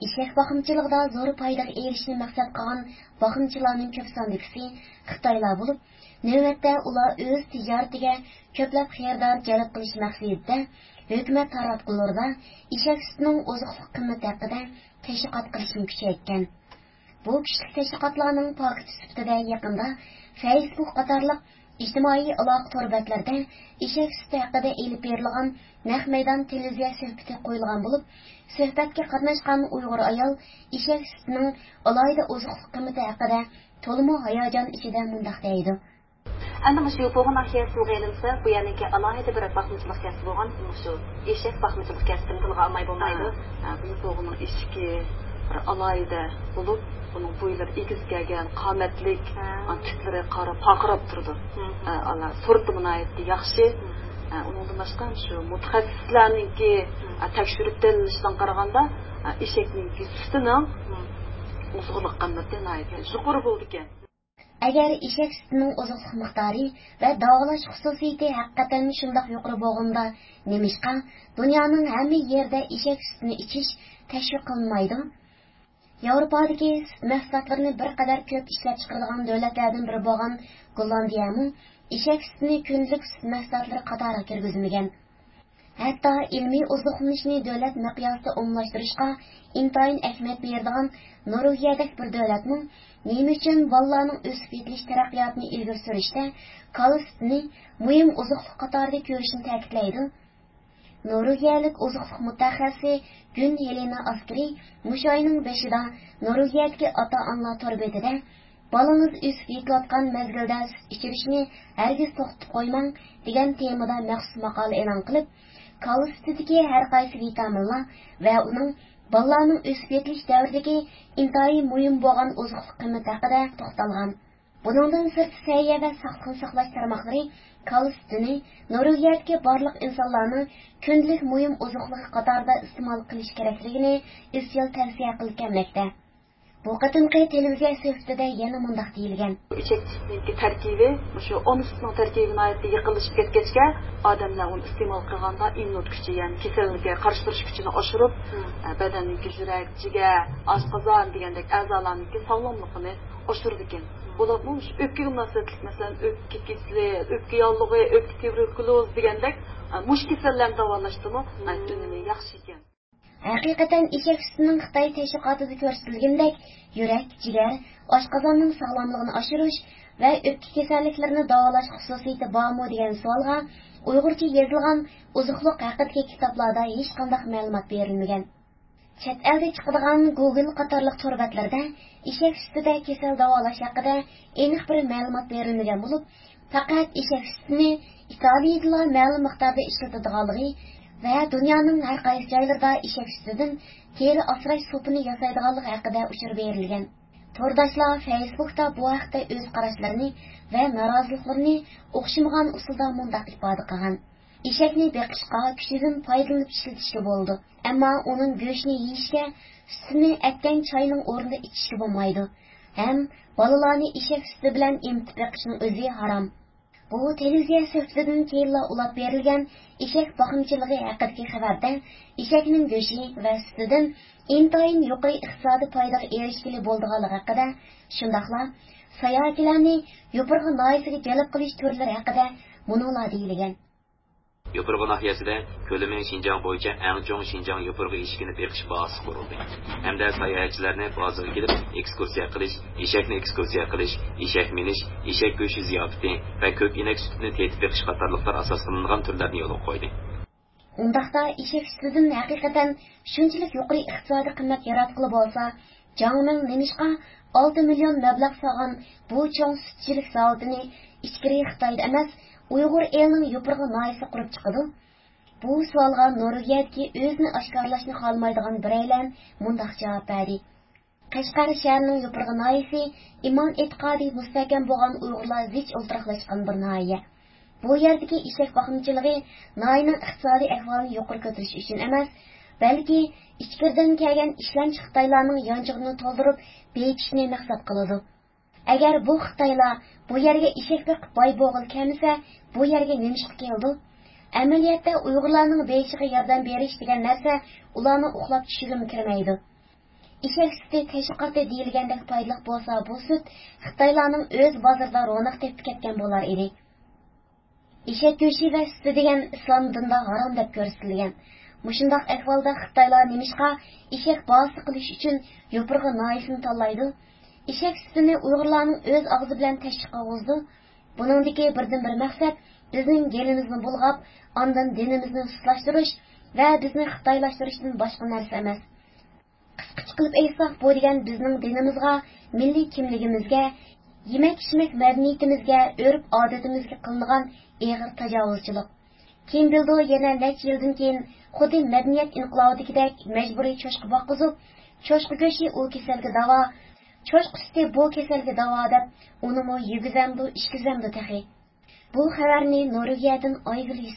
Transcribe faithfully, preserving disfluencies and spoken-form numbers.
ishak boqimchiligida zo'r foydaga erishishni maqsad qilgan boqimchilarning ko'p sondagisi Xitoylar bo'lib, navbatda ular o'z tijoratiga ko'plab xaridor jalb qilish maqsadida hukumat taratqularida ishak sutining oziqlik qimmati haqida tashviqot qilishni kuchaytgan. Bu kuchli tashviqotlarning paketi sifatida yaqinda Facebook qatorliq ijtimoiy aloqa to'rbatlarda ishak suti haqida elib berilgan naq maydon televiziya suhbati qo'yilgan bo'lib, suhbatga qatnashgan Uyg'ur ayol ishak sutining alohida oziqlik qimmati haqida to'liq hayajon ichida mundaq deydi. Endi shu bo'lgan nahiyasi o'g'ayilsa, bu yaniki alohida bir baxtchilik kasbi bo'lgan, shu eshak baxtchilik kasbini tilga olmay bo'lmaydi. Bu bo'lgan ishki bir alohida bo'lib, uning bo'ylari egiz kelgan, qomatlik, tiklari qora paqirab turdi. Allah surti munoyatda yaxshi. Uningdan boshqa shu mutaxassislarningki tekshirib dalilishdan qaraganda, eshakning sutining oziqlik qimmati yuqori bo'ldi ekan. Agar ishak sutining oziqlik miqdori va davolash xususiyati haqiqatan shundoq yuqori bo'lganda, nemishqa dunyoning hamma yerda ishak sutini ichish tashviq qilinmaydi? Yevropadagi sut mahsulotlarini bir qadar ko'p ishlab chiqaradigan davlatlardan biri bo'lgan Gollandiyami ishak sutini kundalik sut mahsulotlari qatoriga kirgizmagan. Hatto ilmiy oziqlanishni davlat miqyosida umumlashtirishga intayin ahamiyat beradigan Norvegiyadagi bir davlatning nima uchun bolalarning o'sib yetilish taraqqiyotini ilgari surishda kola sutini muhim oziqlik qatorida ko'rishni ta'kidlaydi. Norvegiyalik oziqlik mutaxassisi Gun Helena Askari mushu oyning beshida Norvegiyadagi ota-onalar to'rbetida bolangiz o'sib yetilayotgan mezgilda sut ichirishni hargiz to'xtatib qo'ymang degan temada maxsus maqola e'lon qilib, kola sutidagi har qaysi vitaminlar va uning bolalarning o'sib yetilish davridagi intayin muhim bo'lgan oziqlik qimmati haqida to'xtalgan. Buningdan sirt sayya va sog'liqni saqlash tarmoqlari kola sutini Norvegiyadagi barliq insonlarni kundalik muhim oziqlik qatorida iste'mol qilish kerakligini izchil tavsiya qilganmoqda. Bu qatimqi televiziya suhbatida yana mundaq deyilgan. Ishak sutining tarkibi, shu on sutning tarkibini aytib yiqilishib ketgachga, odamlar uni iste'mol qilganda immun kuchi, ya'ni kasallikka qarshi turish kuchini oshirib, badanning yurak, jigar, oshqozon degandek a'zolarning sog'lomligini oshirdi ekan. Bularning o'pkaga munosabatlik, masalan, o'pka kesili, o'pka yollig'i, o'pka tuberkuloz degandek mush kasallarni davolashda unumi yaxshi ekan. Haqiqatan ishak sutining Xitoy tashviqotida ko'rsatilgandek yurak, jigar, oshqozonning sog'lomligini oshirish va o'pka kasalliklarini davolash xususiyati bormi degan savolga Uyg'urcha yozilgan oziqlik haqidagi kitoblarda hech qanday ma'lumot berilmagan. Chet elda chiqadigan Google qatorliq to'rbatlarda ishak sutida kasal davolash haqida aniq bir ma'lumot berilmagan bo'lib, faqat ishak sutini Italiyada ma'lum miqdorda ishlatadiganligi va dunyoning har qaysi joylarida ishak sutidan teri asrash supini yasaydiganligi haqida uchur berilgan. To'rdoshlar Facebookda bu haqda o'z qarashlarini va noroziliklarini o'xshamagan usulda mundaq ifoda qilgan. Ishakni beqishqa kuchidan foydalanib ishlatishga bo'ldi, ammo uning go'shtini yeyishga, sutini atgan choyning o'rnida ichishga bo'lmaydi. Ham bolalarni ishak suti bilan emtib beqishning o'zi harom. Bu televiziya suhbatidan keyin ulab berilgan ishak boqimchiligi haqidagi xabarda ishakning go'shti va sutidan intayin yuqori iqtisodiy foydaga erishgili bo'lganligi haqida, shundaqla sayohatchilarni yopirg'i noyasiga jalb qilish turlari haqida munolar deyilgan. Yopirg'i nahiyasida ko'lami Xinjiang bo'yicha eng chong Xinjiang yopirg'i eshigini beqish bazasi qurildi. Hamda sayohatchilarni bazaga kelib ekskursiya qilish, eshakni ekskursiya qilish, eshak minish, eshak go'shti ziyofati va ko'k inak sutini tetib beqish qatorliqlar asos qilingan turlarni yo'lga qo'ydi. Undaqda eshak sutidan haqiqatan shunchalik yuqori iqtisodiy qimmat yaratqili bo'lsa, Jiangming nemishqa olti million mablag' solgan bu cho'ng sutchilik zavodini ichkari Xitoyda emas, Uyg'ur elining yopirg'i noyasi qurib chiqadi. Bu savolga Norvegiyadagi o'zini oshkorlashni xohlamaydigan biraylar mundaq javob berdi. Qashqar shahrining yopirg'i noyasi imon e'tiqodi mustahkam bo'lgan Uyg'urlar zich o'ltiraqlashgan bir noya. Bu yerdagi ishak boqimchiligi noyaning iqtisodiy ahvolini yuqori ko'tarish uchun emas, balki ichkaridan kelgan ishlanch Xitoylarning yonchig'ini to'ldirib bekishni maqsad qiladi. Agar bu Xitoylar bu yerga ishak boqib boy bo'g'il kelmasa, bu yerga nemishqa keldi? Amaliyotda Uyg'urlarning beshiga yordam berish degan narsa ularning uxlab tushishiga kirmaydi. eshak süti təşviqatı deyilgəndək paydalıq bolsa, bu süt Xitaylarning o'z bozorida ro'naq tepib ketgan bo'lar edi. Eshak go'shti va suti degan islom dinida harom deb ko'rsatilgan. Mushundaq ahvolda Xitoylar nimishqa eshak bahsi qilish uchun yo'pirg'i noisini tanlaydi? Eshak sutini Uyg'urlarning o'z og'zi bilan tashviqqa o'zdi. Buningdagi birdan bir maqsad bizning gelimizni bulg'ab, ondan dinimizni suslashtirish va bizni xitoylashtirishdan boshqa narsa emas. Qisqacha qilib aytsak, bu degan bizning dinimizga, milliy kimligimizga, yemak-ichmak madaniyatimizga, urf-odatimizga qilingan og'ir tajovuzchilik. Kim bildi, yana necha yildan keyin xuddi madaniyat inqilobidagidek majburiy cho'shqa boqizib, cho'shqa go'shti u kasalga davo, cho'shqa suti bu kasalga davo deb unimi yugizamdi, ishkizamdi tahi. Bu xabarni Norvegiyadan Oygul